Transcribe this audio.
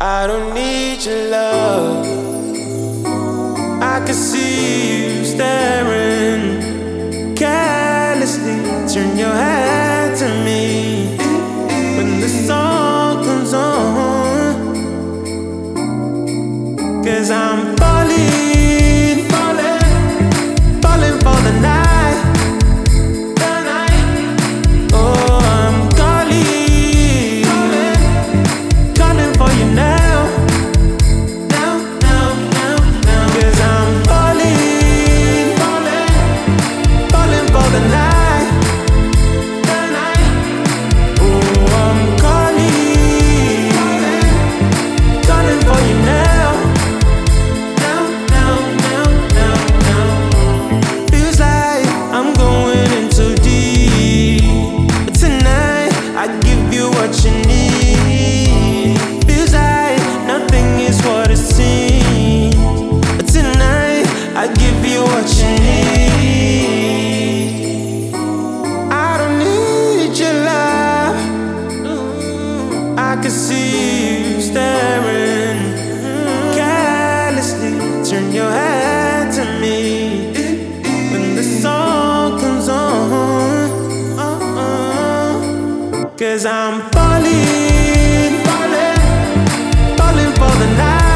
I don't need your love. I can see you staring carelessly. Turn your head to me when the song comes on. 'Cause I'm falling, falling, falling for the night. What you need feels like nothing is what it seems. But tonight I give you what you need. I don't need your love. I can see you staring carelessly. Turn your head to me when the song comes on. 'Cause I'm falling, falling, falling for the night.